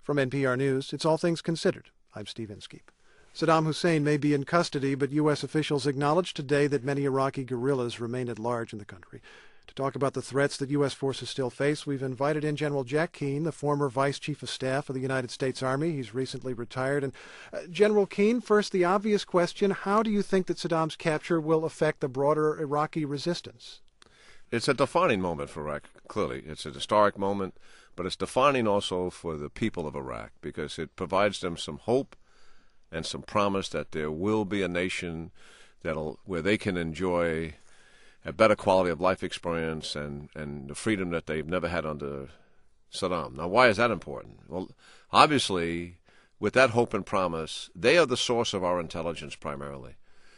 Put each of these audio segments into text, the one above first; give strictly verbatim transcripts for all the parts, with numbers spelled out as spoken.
From N P R News, it's All Things Considered. I'm Steve Inskeep. Saddam Hussein may be in custody, but U S officials acknowledged today that many Iraqi guerrillas remain at large in the country. To talk about the threats that U S forces still face, we've invited in General Jack Keane, the former Vice Chief of Staff of the United States Army. He's recently retired. And uh, General Keane, first, the obvious question, how do you think that Saddam's capture will affect the broader Iraqi resistance? It's a defining moment for Iraq, clearly. It's a historic moment, but it's defining also for the people of Iraq because it provides them some hope and some promise that there will be a nation that'll where they can enjoy a better quality of life experience and, and the freedom that they've never had under Saddam. Now, why is that important? Well, obviously, with that hope and promise, they are the source of our intelligence primarily.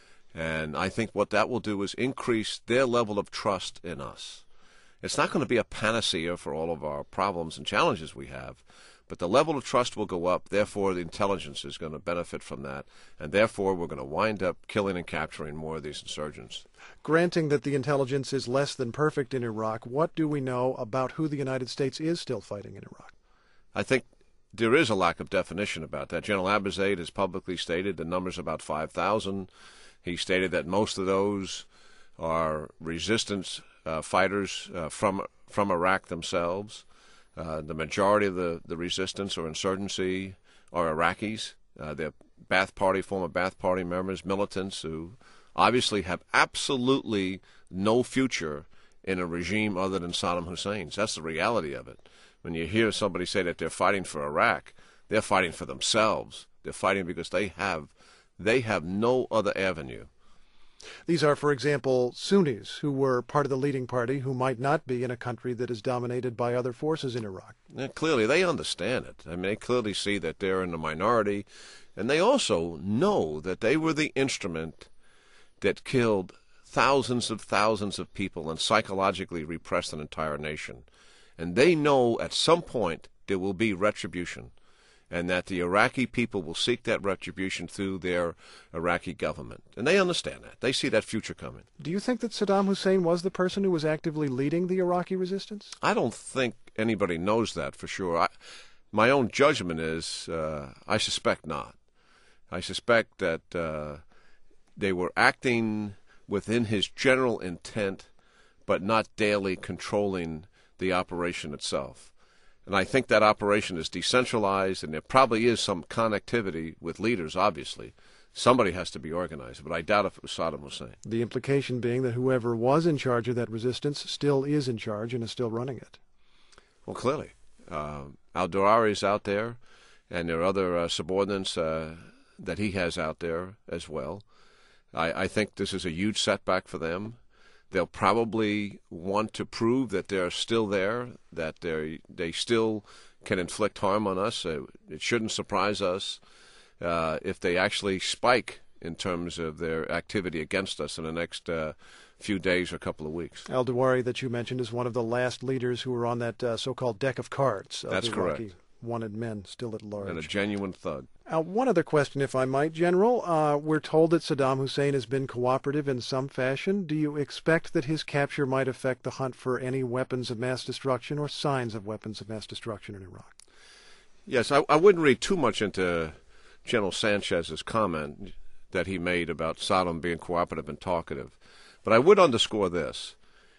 And I think what that will do is increase their level of trust in us. It's not going to be a panacea for all of our problems and challenges we have, but the level of trust will go up. Therefore, the intelligence is going to benefit from that, and therefore we're going to wind up killing and capturing more of these insurgents. Granting that the intelligence is less than perfect in Iraq, what do we know about who the United States is still fighting in Iraq? I think there is a lack of definition about that. General Abizaid has publicly stated the number's about five thousand. He stated that most of those are resistance uh, fighters uh, from from Iraq themselves. Uh, the majority of the, the resistance or insurgency are Iraqis. Uh, they're Ba'ath Party, former Ba'ath Party members, militants who obviously have absolutely no future in a regime other than Saddam Hussein's. That's the reality of it. When you hear somebody say that they're fighting for Iraq, they're fighting for themselves. They're fighting because they have they have no other avenue. These are, for example, Sunnis who were part of the leading party who might not be in a country that is dominated by other forces in Iraq. Yeah, clearly, they understand it. I mean, they clearly see that they're in the minority, and they also know that they were the instrument that killed thousands of thousands of people and psychologically repressed an entire nation. And they know at some point there will be retribution, and that the Iraqi people will seek that retribution through their Iraqi government. And they understand that. They see that future coming. Do you think that Saddam Hussein was the person who was actively leading the Iraqi resistance? I don't think anybody knows that for sure. I, my own judgment is uh, I suspect not. I suspect that uh, they were acting within his general intent, but not daily controlling the operation itself. And I think that operation is decentralized, and there probably is some connectivity with leaders, obviously. Somebody has to be organized, but I doubt if it was Saddam Hussein. The implication being that whoever was in charge of that resistance still is in charge and is still running it. Well, clearly. Uh, al-Dawlari is out there, and there are other uh, subordinates uh, that he has out there as well. I, I think this is a huge setback for them. They'll probably want to prove that they're still there, that they they still can inflict harm on us. Uh, it shouldn't surprise us uh, if they actually spike in terms of their activity against us in the next uh, few days or couple of weeks. Al-Dawlari, that you mentioned, is one of the last leaders who were on that uh, so-called deck of cards. Of That's Iraqi correct. Wanted men still at large. And a genuine thug. Uh, one other question, if I might, General. Uh, we're told that Saddam Hussein has been cooperative in some fashion. Do you expect that his capture might affect the hunt for any weapons of mass destruction or signs of weapons of mass destruction in Iraq? Yes, I, I wouldn't read too much into General Sanchez's comment that he made about Saddam being cooperative and talkative. But I would underscore this.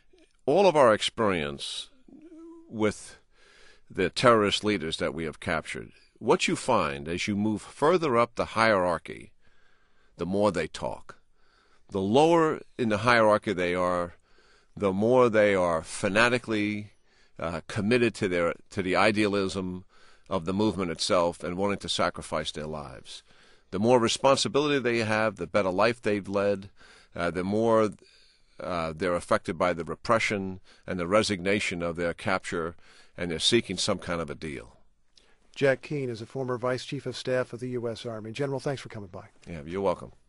All of our experience with the terrorist leaders that we have captured, what you find as you move further up the hierarchy, the more they talk. The lower in the hierarchy they are, the more they are fanatically uh, committed to their to the idealism of the movement itself and wanting to sacrifice their lives. The more responsibility they have, the better life they've led, uh, the more uh, they're affected by the repression and the resignation of their capture, and they're seeking some kind of a deal. Jack Keane is a former Vice Chief of Staff of the U S Army. General, thanks for coming by. Yeah, you're welcome.